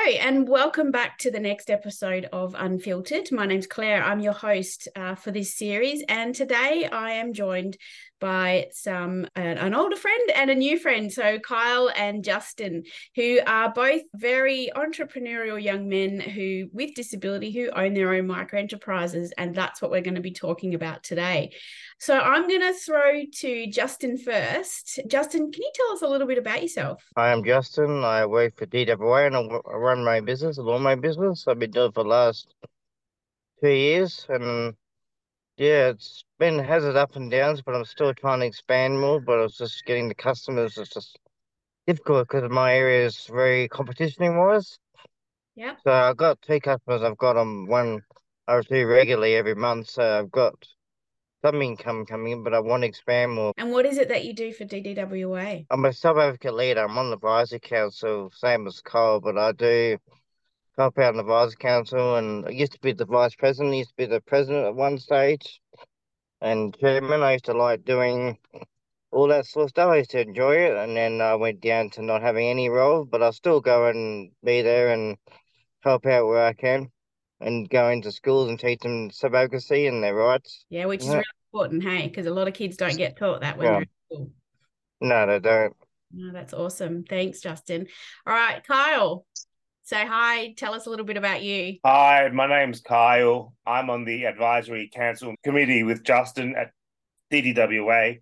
And welcome back to the next episode of Unfiltered. My name's Claire. I'm your host for this series, and today I am joined by an older friend and a new friend. So Kyle and Justin, who are both very entrepreneurial young men who, with disability, who own their own micro enterprises, and that's what we're going to be talking about today. So I'm going to throw to Justin first. Justin, can you tell us a little bit about yourself? Hi, I'm Justin. I work for DWA and I run my business, a lawnmower business. I've been doing it for the last 2 years. And yeah, has its up and downs, but I'm still trying to expand more. But it's just getting the customers. It's just difficult because my area is very competition wise. Yep. So I've got two customers. I've got them one or two regularly every month. So I've got some income coming in, but I want to expand more. And what is it that you do for DDWA? I'm a sub advocate leader. I'm on the advisory council, same as Cole, but I do help out in the Advisory Council, and I used to be the vice president, used to be the president at one stage, and chairman. I used to like doing all that sort of stuff. I used to enjoy it, and then I went down to not having any role, but I'll still go and be there and help out where I can, and go into schools and teach them advocacy and their rights. Yeah, which is Yeah, really important, hey, because a lot of kids don't get taught that when yeah. they're in school. No, they don't. No, that's awesome. Thanks, Justin. All right, Kyle, say hi. Tell us a little bit about you. Hi, my name's Kyle. I'm on the advisory council committee with Justin at DDWA.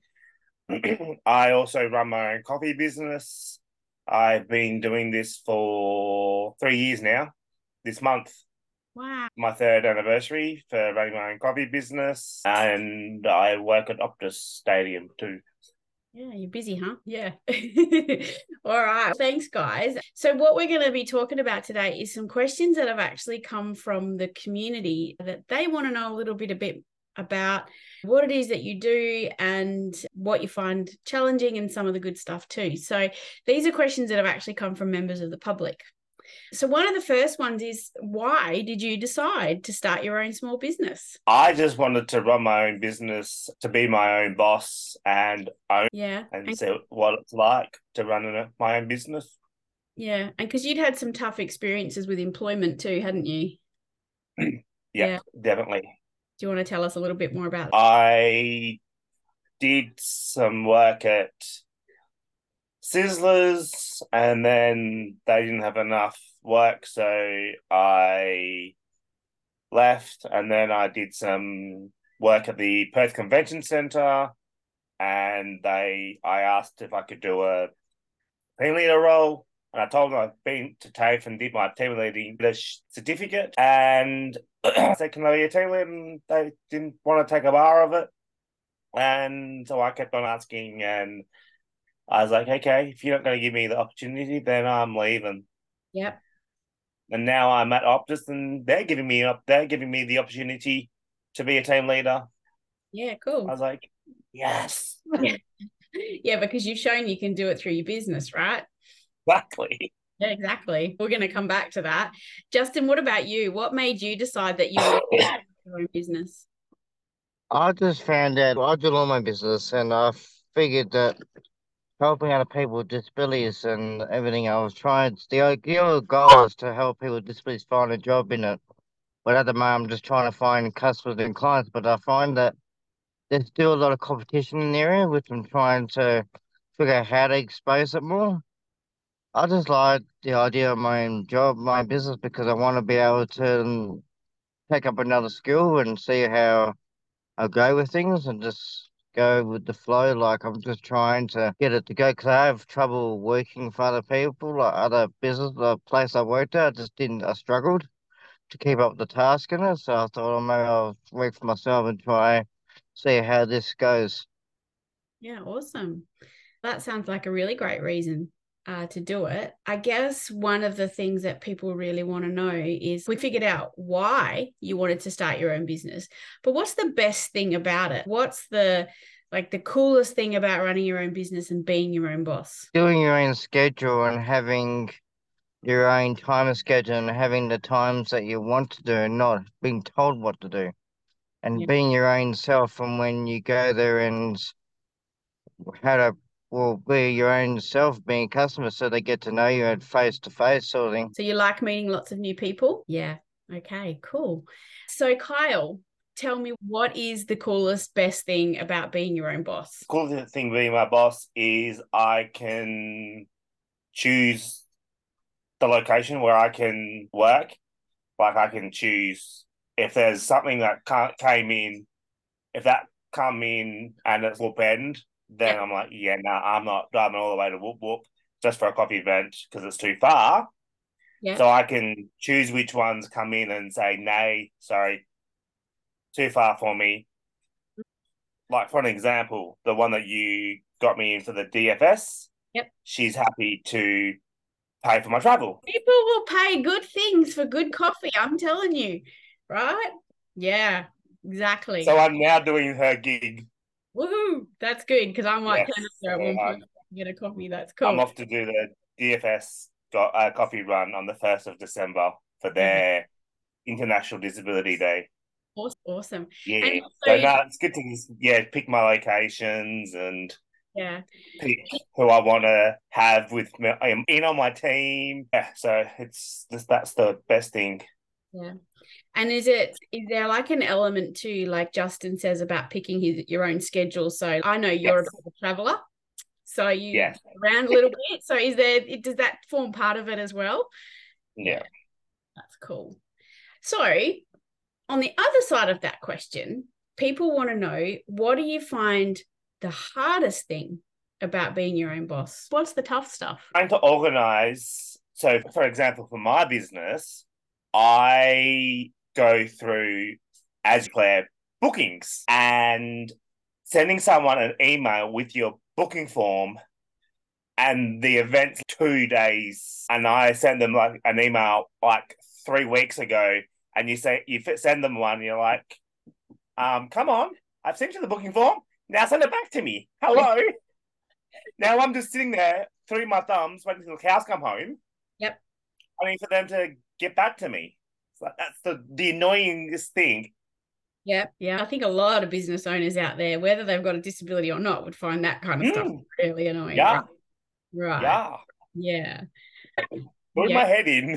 I also run my own coffee business. I've been doing this for 3 years now. This month, Wow. my third anniversary for running my own coffee business, and I work at Optus Stadium too. Yeah, you're busy, huh? Yeah. All right. Thanks, guys. So, what we're going to be talking about today is some questions that have actually come from the community that they want to know a bit about what it is that you do and what you find challenging and some of the good stuff too. So, these are questions that have actually come from members of the public. So, one of the first ones is, why did you decide to start your own small business? I just wanted to run my own business, to be my own boss and own Yeah. and see what it's like to run my own business. Yeah. And because you'd had some tough experiences with employment too, hadn't you? Yeah, Yeah. definitely. Do you want to tell us a little bit more about that? I did some work at Sizzlers and then they didn't have enough work, so I left, and then I did some work at the Perth Convention Centre, and I asked if I could do a team leader role. And I told them I'd been to TAFE and did my team leading certificate. And I said, can I be a team leader? And they didn't want to take a bar of it. And so I kept on asking, and I was like, okay, if you're not going to give me the opportunity, then I'm leaving. Yep. And now I'm at Optus, and they're giving me the opportunity to be a team leader. Yeah, I cool. was like, yes, Yeah. Yeah, because you've shown you can do it through your business, right? exactly. Yeah, exactly. We're going to come back to that. Justin, what about you? What made you decide that you wanted to start your own business? I just found out I do all my business, and I figured that helping other people with disabilities and everything. I was trying, the ideal goal is to help people with disabilities find a job in it. But at the moment, I'm just trying to find customers and clients. But I find that there's still a lot of competition in the area, which I'm trying to figure out how to expose it more. I just like the idea of my own job, my own business, because I want to be able to take up another skill and see how I go with things and just go with the flow. Like I'm just trying to get it to go because I have trouble working for other people, like other business, the place I worked at. I just didn't, I struggled to keep up the task in it. So I thought, oh, maybe I'll work for myself and try see how this goes. Yeah, awesome. That sounds like a really great reason to do it. I guess one of the things that people really want to know is we figured out why you wanted to start your own business, but what's the best thing about it? What's the coolest thing about running your own business and being your own boss? Doing your own schedule and having your own time schedule and having the times that you want to do and not being told what to do and Yeah. being your own self and when you go there and how to will be your own self being a customer, so they get to know you at face to face sort of thing. So you like meeting lots of new people? Yeah. Okay, cool. So Kyle, tell me, what is the coolest, best thing about being your own boss? Cool thing being my boss is I can choose the location where I can work. Like I can choose if there's something that came in, if that come in and it's Whoop End, then Yep. I'm like, yeah, no, I'm not driving all the way to Whoop Whoop just for a coffee event because it's too far. Yeah. So I can choose which ones come in and say, nay, sorry, too far for me. Like for an example, the one that you got me in for the DFS, Yep. she's happy to pay for my travel. People will pay good things for good coffee, I'm telling you. Right? Yeah, exactly. So I'm now doing her gig. Woohoo! That's good because I might Yes. turn up there at So one point and get a coffee. That's cool. I'm off to do the DFS coffee run on the 1st of December for Yeah. their International Disability Day. Awesome. Yeah. And So also, now it's good to pick my locations and yeah, pick who I want to have with me in on my team. Yeah, so that's the best thing. yeah. And is there like an element to, like Justin says, about picking your own schedule? So I know you're a Yes. bit of a traveler, so you Yes. around a little bit. So does that form part of it as well? Yeah. That's cool. So on the other side of that question, people want to know, what do you find the hardest thing about being your own boss? What's the tough stuff? Trying to organize. So, for example, for my business, I go through, as Claire, bookings and sending someone an email with your booking form and the event's 2 days. And I send them like an email like 3 weeks ago, and you send them one, and you're like, come on, I've sent you the booking form. Now send it back to me. Hello. Now I'm just sitting there, throwing my thumbs, waiting until the cows come home. Yep. Waiting for them to get back to me. So that's the annoyingest thing. Yep. Yeah. I think a lot of business owners out there, whether they've got a disability or not, would find that kind of stuff really annoying. Yeah. Right. Right. Yeah. Yeah. Put my head in.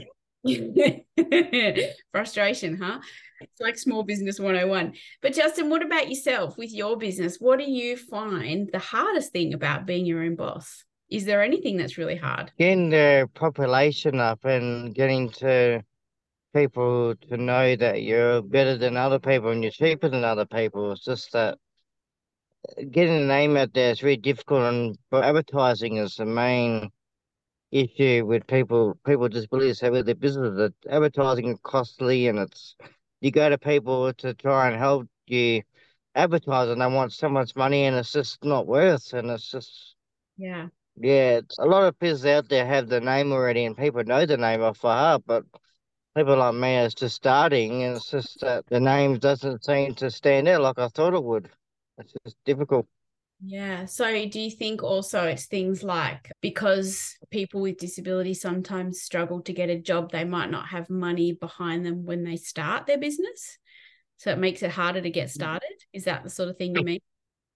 Frustration, huh? It's like small business 101. But Justin, what about yourself with your business? What do you find the hardest thing about being your own boss? Is there anything that's really hard? Getting the population up and getting to people to know that you're better than other people and you're cheaper than other people. It's just that getting the name out there is very difficult, and but advertising is the main issue with people with disabilities have with their business. That advertising is costly, and it's you go to people to try and help you advertise, and they want so much money, and it's just not worth. And it's just Yeah. it's a lot of businesses out there have the name already, and people know the name off by heart, but people like me is just starting, and it's just that the name doesn't seem to stand out like I thought it would. It's just difficult. Yeah. So do you think also it's things like, because people with disabilities sometimes struggle to get a job, they might not have money behind them when they start their business? So it makes it harder to get started. Is that the sort of thing you mean?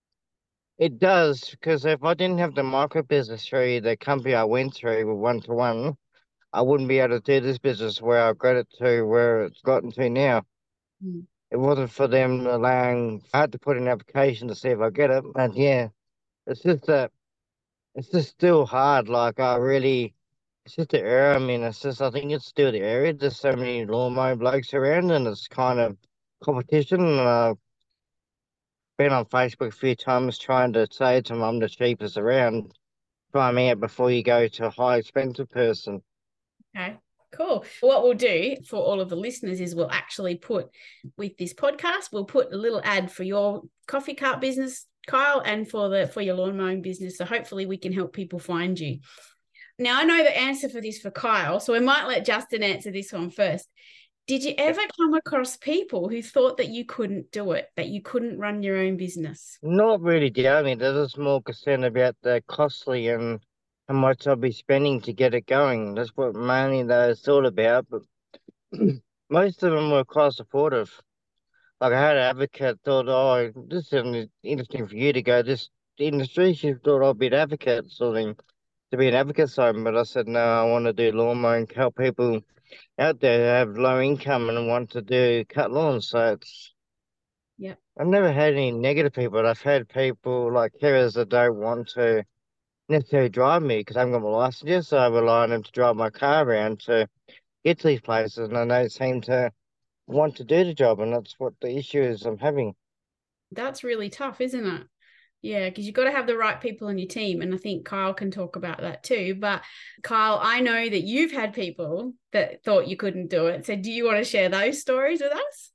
It does, because if I didn't have the micro business through the company I went through with one to one, I wouldn't be able to do this business where I got it to where it's gotten to now. Mm. It wasn't for them allowing, I had to put in an application to see if I get it. And yeah, it's just that it's just still hard. Like it's just the area. I mean, it's just, I think it's still the area. There's so many lawnmower blokes around, and it's kind of competition. And I've been on Facebook a few times trying to say to them I'm the cheapest around. Try me out before you go to a high expensive person. Okay, cool. What we'll do for all of the listeners is we'll actually put, with this podcast, we'll put a little ad for your coffee cart business, Kyle, and for your lawn mowing business. So hopefully we can help people find you. Now I know the answer for this for Kyle, so we might let Justin answer this one first. Did you ever come across people who thought that you couldn't do it, that you couldn't run your own business? Not really, dear. I mean, there's just more concern about the costly and how much I'll be spending to get it going. That's what mainly they thought about, but most of them were quite supportive. Like I had an advocate thought, oh, this is interesting for you to go. Just industry. She thought I'd be an advocate, to be an advocate, sorry. But I said, no, I want to do lawn mowing, help people out there who have low income and want to cut lawns. So Yeah. I've never had any negative people, but I've had people like carers that don't want to necessarily drive me because I haven't got my license yet, so I rely on them to drive my car around to get to these places, and I don't seem to want to do the job, and that's what the issue is I'm having. That's really tough, isn't it? Yeah, because you've got to have the right people on your team. And I think Kyle can talk about that too. But Kyle, I know that you've had people that thought you couldn't do it. So do you want to share those stories with us?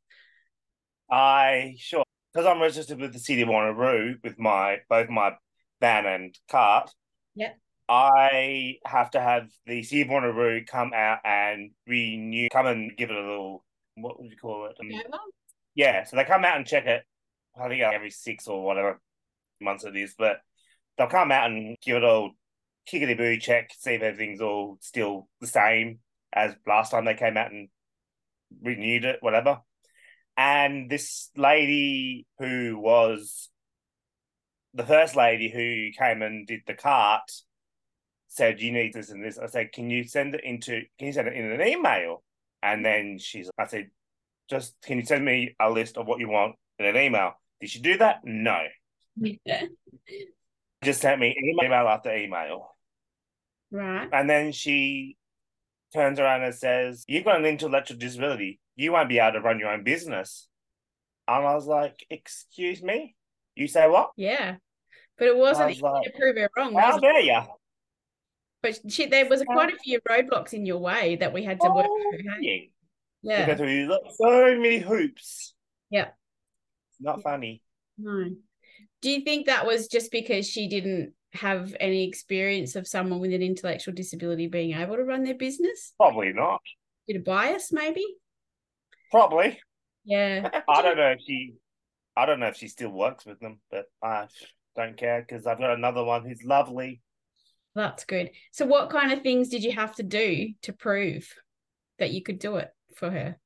Sure. Because I'm registered with the City of Wanneroo with both my van and cart. Yeah. I have to have the City of Wanneroo come out and come and give it a little, what would you call it? Yeah, so they come out and check it. I think every 6 or whatever months it is, but they'll come out and give it a kickety-boo check, see if everything's all still the same as last time they came out and renewed it, whatever. And this lady who was the first lady who came and did the cart said, you need this and this. I said, can you send it in an email? And then I said, can you send me a list of what you want in an email? Did she do that? No. Yeah. Just sent me email after email. Right. And then she turns around and says, you've got an intellectual disability. You won't be able to run your own business. And I was like, excuse me? You say what? Yeah. But it wasn't like, to prove her wrong. How dare you? But there was quite a few roadblocks in your way that we had to work through. Hey? Yeah. Go through so many hoops. Yeah. It's not funny. No. Do you think that was just because she didn't have any experience of someone with an intellectual disability being able to run their business? Probably not. Did a bias, maybe? Probably. Yeah. I don't know if she still works with them, but I don't care because I've got another one who's lovely. That's good. So what kind of things did you have to do to prove that you could do it for her?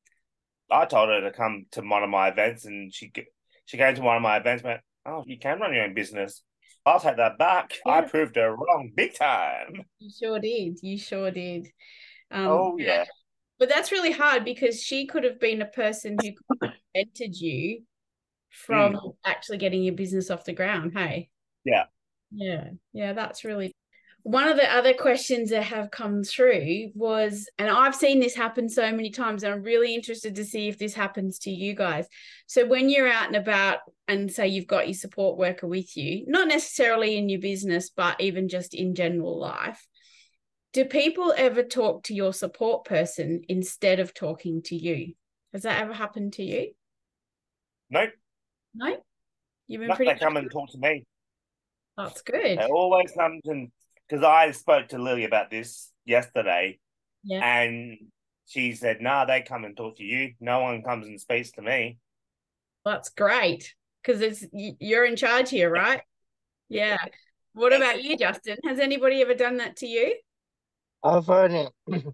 I told her to come to one of my events, and she came to one of my events and went, oh, you can run your own business. I'll take that back. Yeah. I proved her wrong big time. You sure did. You sure did. Yeah. But that's really hard because she could have been a person who prevented you from actually getting your business off the ground. Hey. Yeah. Yeah. Yeah. That's really. One of the other questions that have come through was, and I've seen this happen so many times, and I'm really interested to see if this happens to you guys. So when you're out and about and say you've got your support worker with you, not necessarily in your business, but even just in general life, do people ever talk to your support person instead of talking to you? Has that ever happened to you? Nope. No? You've been pretty. They come and talk to me. That's good. They always come and, because I spoke to Lily about this yesterday, and she said, "Nah, they come and talk to you. No one comes and speaks to me." That's great because you're in charge here, right? Yeah. What about you, Justin? Has anybody ever done that to you? I've only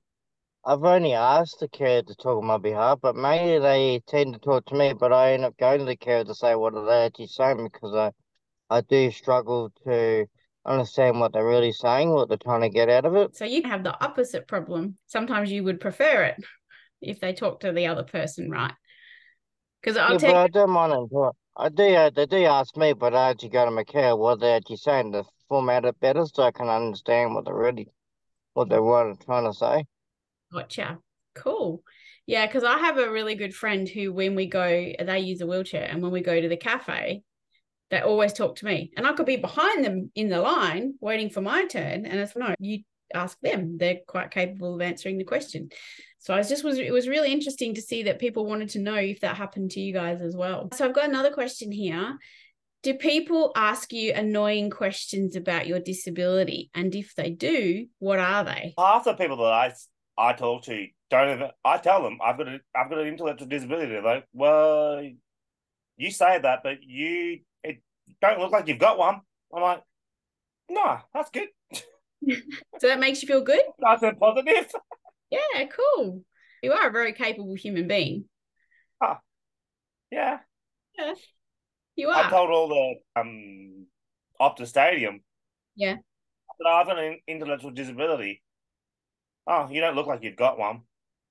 asked the carer to talk on my behalf, but mainly they tend to talk to me. But I end up going to the carer to say what are they actually saying because I do struggle to understand what they're really saying, what they're trying to get out of it. So you have the opposite problem. Sometimes you would prefer it if they talk to the other person, right? Because I don't mind them talk. They do ask me, but I actually go to my carer what they're actually saying to format it better so I can understand what they were trying to say. Gotcha. Cool. Yeah, because I have a really good friend who, when we go, they use a wheelchair, and when we go to the cafe, they always talk to me. And I could be behind them in the line waiting for my turn. And it's no, you ask them. They're quite capable of answering the question. So it was really interesting to see that people wanted to know if that happened to you guys as well. So I've got another question here. Do people ask you annoying questions about your disability? And if they do, what are they? Half the people that I talk to don't even. I tell them I've got an intellectual disability. They're like, well, you say that, but it don't look like you've got one. I'm like, no, that's good. So that makes you feel good? Nice and positive. Yeah, cool. You are a very capable human being. Yeah. Yeah. You are. I told all the Optus Stadium. Yeah. But I've got an intellectual disability. Oh, you don't look like you've got one.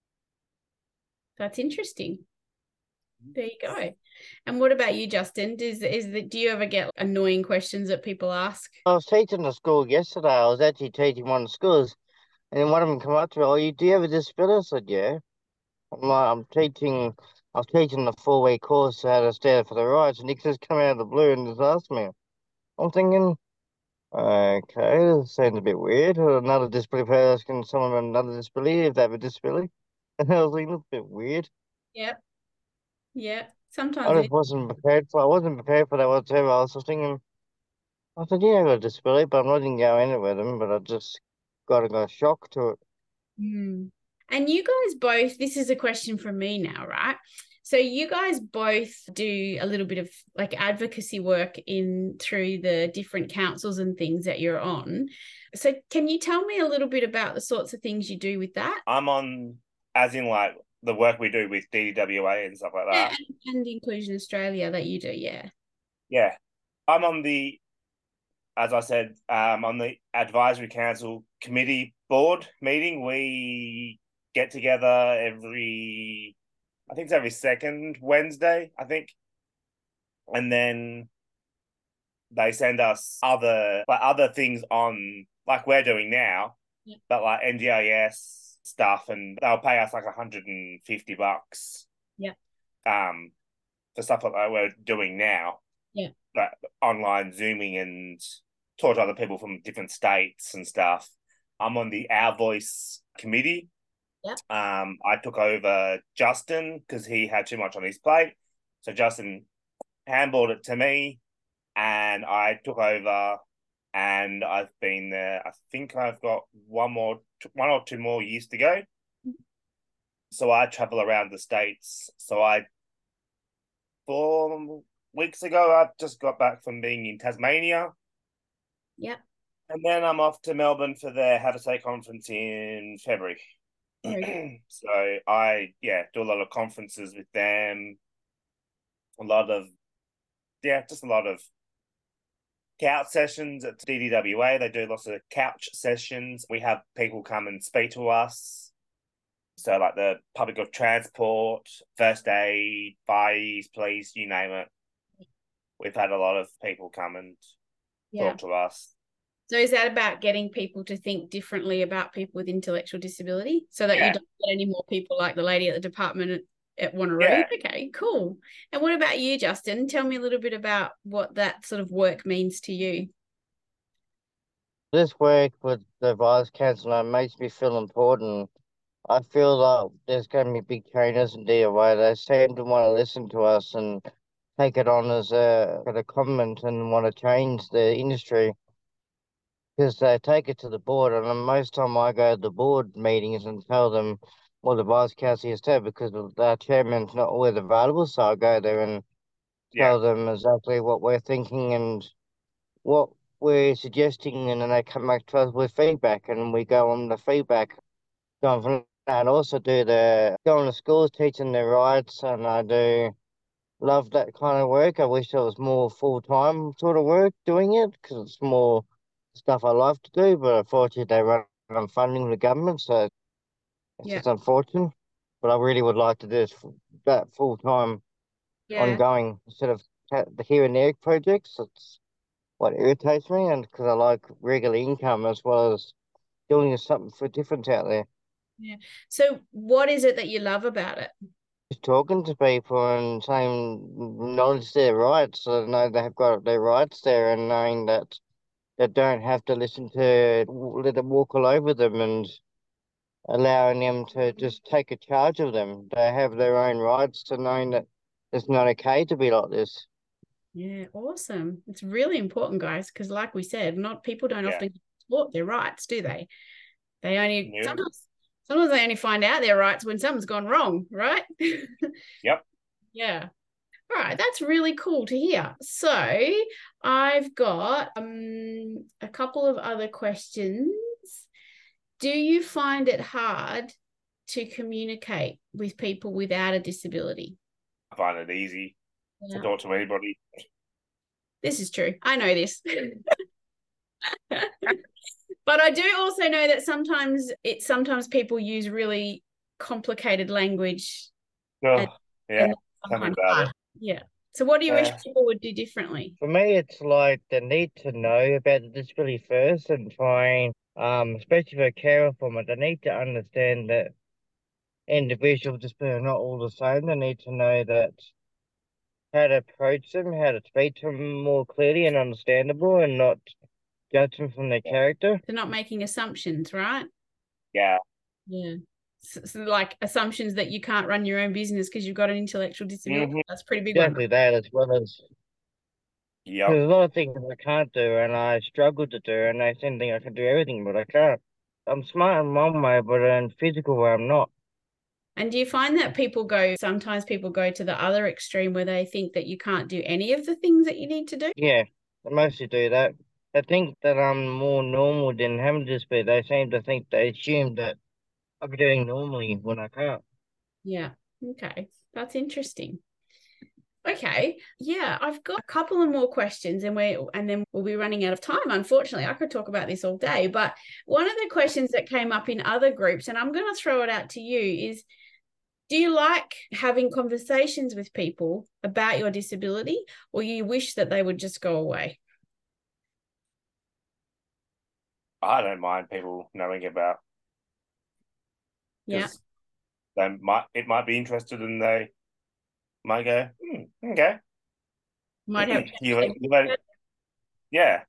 That's interesting. There you go. And what about you, Justin? Do you ever get annoying questions that people ask? I was teaching the school yesterday. I was actually teaching one of the schools, and then one of them come up to me, "Oh, do you have a disability?" I said, "Yeah." I'm like, I was teaching the 4-week course how to stand for the rights, and he just come out of the blue and just asked me. I'm thinking, okay, this sounds a bit weird. Another disability person asking someone with another disability if they have a disability. And I was like, that's a bit weird. Yep. Yeah. I Sometimes it just wasn't prepared for. I wasn't prepared for that whatsoever. I was just thinking. I said, yeah, I got a disability, but I'm not going to go in it with him. But I just got a shock to it. Mm. And you guys both, this is a question from me now, right? So you guys both do a little bit of like advocacy work in through the different councils and things that you're on. So can you tell me a little bit about the sorts of things you do with that? I'm on, as in like the work we do with DDWA and stuff like Yeah, that. and Inclusion Australia that you do, yeah. Yeah. I'm on the, as I said, on the advisory council committee board meeting. We get together I think it's every second Wednesday, I think. And then they send us other things on like we're doing now, Yeah. but like NDIS stuff, and they'll pay us like $150. Yeah. For stuff like that we're doing now. Yeah. But online Zooming and talk to other people from different states and stuff. I'm on the Our Voice committee. Yep. I took over Justin because he had too much on his plate. So Justin handballed it to me, and I took over, and I've been there. I think I've got one or two more years to go. So I travel around the states. 4 weeks ago, I just got back from being in Tasmania. Yep. And then I'm off to Melbourne for their How to Say conference in February. So I do a lot of conferences with them. Just a lot of couch sessions at DDWA. They do lots of couch sessions. We have people come and speak to us. So like the public of transport, first aid, fires, police, you name it. We've had a lot of people come and talk to us. So is that about getting people to think differently about people with intellectual disability so that you don't get any more people like the lady at the department at Wanneroo? Yeah. Okay, cool. And what about you, Justin? Tell me a little bit about what that sort of work means to you. This work with the Vice Chancellor makes me feel important. I feel like there's going to be big changes in DOA. They seem to want to listen to us and take it on as a comment and want to change the industry because they take it to the board. And then most time I go to the board meetings and tell them what the Vice Council has said because our chairman's not always available. So I go there and tell them exactly what we're thinking and what we're suggesting, and then they come back to us with feedback, and we go on the feedback, going from that, and also going to schools teaching their rights, and I do love that kind of work. I wish there was more full-time sort of work doing it because it's more stuff I love to do, but unfortunately they run on funding with the government, so it's just unfortunate. But I really would like to do that full-time, ongoing, instead of the here and there projects. It's what irritates me, and because I like regular income as well as doing something for different out there. Yeah. So what is it that you love about it? Just talking to people and saying knowledge their rights, so they know they have got their rights there, and knowing that they don't have to let them walk all over them, and allowing them to just take a charge of them. They have their own rights, to knowing that it's not okay to be like this. Yeah, awesome. It's really important, guys, because like we said, people don't often support their rights, do they? They only sometimes they only find out their rights when something's gone wrong, right? Yep. Yeah. All right, that's really cool to hear. So I've got a couple of other questions. Do you find it hard to communicate with people without a disability? I find it easy to talk to anybody. This is true. I know this. But I do also know that sometimes people use really complicated language. Oh, yeah, and tell me sometimes about it. Yeah. So what do you wish people would do differently? For me, it's like the need to know about the disability first and trying, especially for a carer for me, they need to understand that individuals with disability are not all the same. They need to know that how to approach them, how to speak to them more clearly and understandable, and not judge them from their character. They're not making assumptions, right? Yeah. Yeah. So like assumptions that you can't run your own business because you've got an intellectual disability. That's a pretty big Exactly that, as well as Yep. there's a lot of things I can't do and I struggle to do, and I seem to think I can do everything, but I can't. I'm smart in one way, but in physical way, I'm not. And do you find that sometimes people go to the other extreme where they think that you can't do any of the things that you need to do? Yeah, I mostly do that. They think that I'm more normal than having a disability. They assume that I'll be doing normally when I can't. Yeah. Okay. That's interesting. Okay. Yeah, I've got a couple of more questions and then we'll be running out of time. Unfortunately, I could talk about this all day, but one of the questions that came up in other groups, and I'm going to throw it out to you, is do you like having conversations with people about your disability, or you wish that they would just go away? I don't mind people knowing about. Yeah. It might be interested and they might go, okay. Might have Yeah.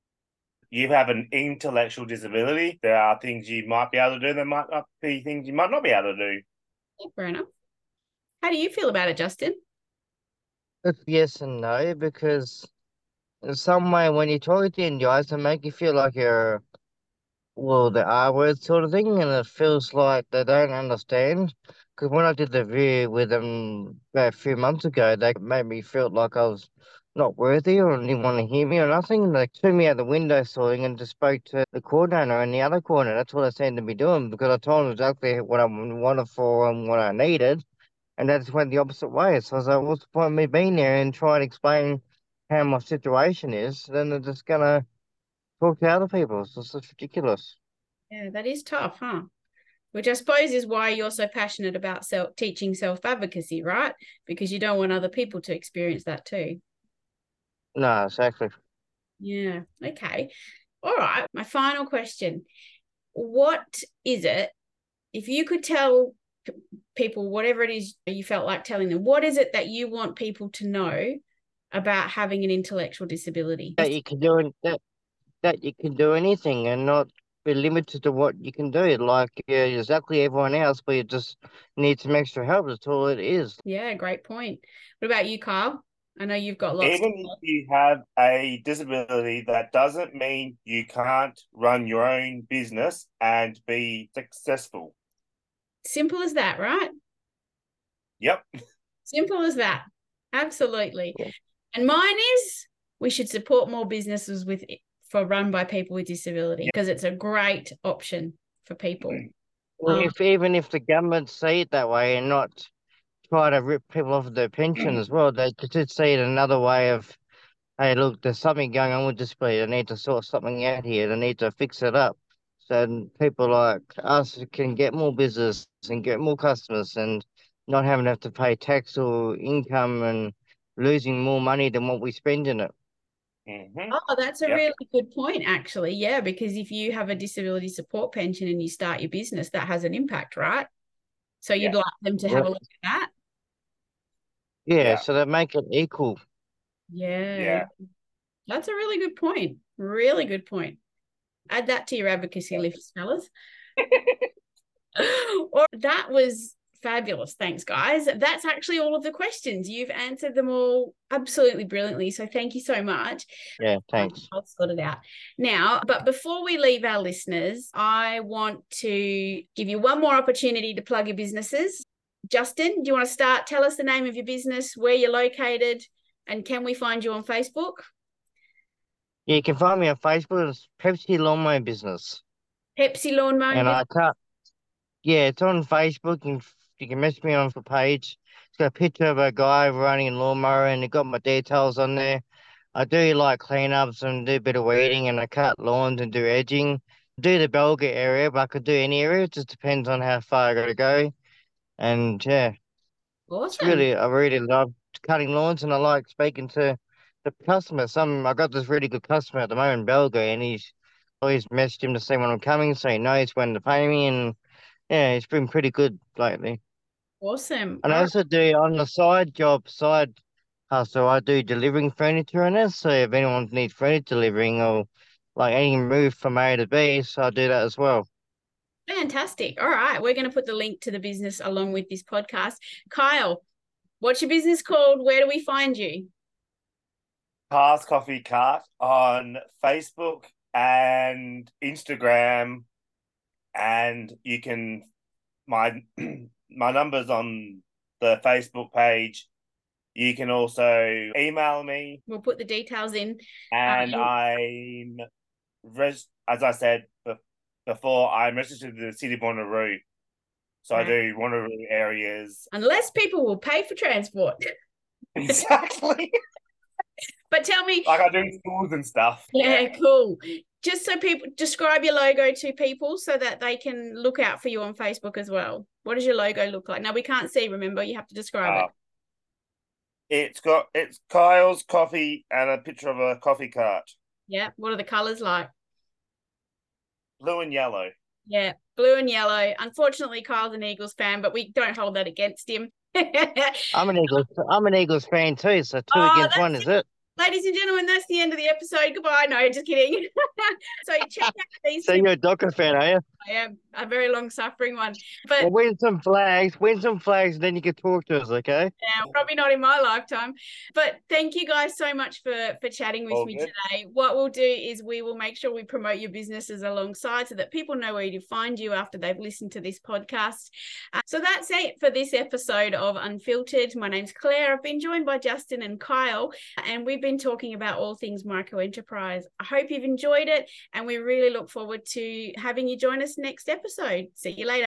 You have an intellectual disability. There are things you might be able to do. There might not be things you might not be able to do. Yeah, fair enough. How do you feel about it, Justin? It's yes and no, because in some way, when you talk to Indians, they make you feel like you're, well, the R word sort of thing, and it feels like they don't understand. Because when I did the review with them about a few months ago, they made me feel like I was not worthy or didn't want to hear me or nothing. They threw me out the window sort of and just spoke to the coordinator and the other coordinator. That's what they seemed to be doing, because I told them exactly what I wanted for and what I needed. And they just went the opposite way. So I was like, what's the point of me being there and trying to explain how my situation is? Then they're just gonna talk to other people. It's just ridiculous. Yeah, that is tough, huh? Which I suppose is why you're so passionate about teaching self-advocacy, right? Because you don't want other people to experience that too. No, exactly. Yeah. Okay. All right. My final question. What is it, if you could tell people whatever it is you felt like telling them, what is it that you want people to know about having an intellectual disability? That you can do that you can do anything and not be limited to what you can do. Like you're exactly everyone else, but you just need some extra help. That's all it is. Yeah, great point. What about you, Kyle? I know you've got lots. Even if you have a disability, that doesn't mean you can't run your own business and be successful. Simple as that, right? Yep. Simple as that. Absolutely. Yeah. And mine is we should support more businesses run by people with disability, because it's a great option for people. Well, even if the government see it that way and not try to rip people off their pension as well, they could see it another way of, hey, look, there's something going on with disability. They need to sort something out here. They need to fix it up. So people like us can get more business and get more customers and not having to have to pay tax or income and losing more money than what we spend in it. Mm-hmm. Oh, that's a really good point, actually. Yeah, because if you have a disability support pension and you start your business, that has an impact, right? So you'd like them to have a look at that? Yeah, so they make it equal. Yeah. That's a really good point. Really good point. Add that to your advocacy list, fellas. Or that was fabulous. Thanks, guys. That's actually all of the questions. You've answered them all absolutely brilliantly. So thank you so much. Yeah, thanks. I'll sort it out now. But before we leave our listeners, I want to give you one more opportunity to plug your businesses. Justin, do you want to start? Tell us the name of your business, where you're located, and can we find you on Facebook? Yeah, you can find me on Facebook. It's Pepsi Lawnmower Business. Pepsi Lawnmower. And I can't. Yeah, it's on Facebook, and you can message me on the page. It's got a picture of a guy running a lawnmower, and it got my details on there. I do like cleanups and do a bit of weeding, and I cut lawns and do edging. Do the Belga area, but I could do any area. It just depends on how far I got to go. And yeah, Awesome. I really love cutting lawns, and I like speaking to the customer. I got this really good customer at the moment, Belga, and he's always messaged him to see when I'm coming, so he knows when to pay me, and yeah, it's been pretty good lately. Awesome. And I also do on the side hustle, I do delivering furniture in this. So if anyone needs furniture delivering or like any move from A to B, so I do that as well. Fantastic. All right. We're going to put the link to the business along with this podcast. Kyle, what's your business called? Where do we find you? Cars Coffee Cart on Facebook and Instagram, and you can my my number's on the Facebook page. You can also email me, We'll put the details in. and as I said before, I'm registered to the City of Wanneroo, so I do Wanneroo areas. Unless people will pay for transport. Exactly. But tell me, like I do schools and stuff. Yeah, cool. Just so people describe your logo to people so that they can look out for you on Facebook as well. What does your logo look like? Now we can't see, remember, you have to describe it. It's Kyle's coffee and a picture of a coffee cart. Yeah. What are the colours like? Blue and yellow. Yeah, blue and yellow. Unfortunately, Kyle's an Eagles fan, but we don't hold that against him. I'm an Eagles fan too, so two against one is it? Ladies and gentlemen, that's the end of the episode. Goodbye. No, just kidding. So check out these. So you're a Docker fan, are you? I am a very long-suffering one. But well, win some flags, and then you can talk to us, okay? Yeah, probably not in my lifetime. But thank you guys so much for chatting with me today. What we'll do is we will make sure we promote your businesses alongside so that people know where to find you after they've listened to this podcast. So that's it for this episode of Unfiltered. My name's Claire. I've been joined by Justin and Kyle, and we've been talking about all things micro enterprise. I hope you've enjoyed it, and we really look forward to having you join us next episode. See you later.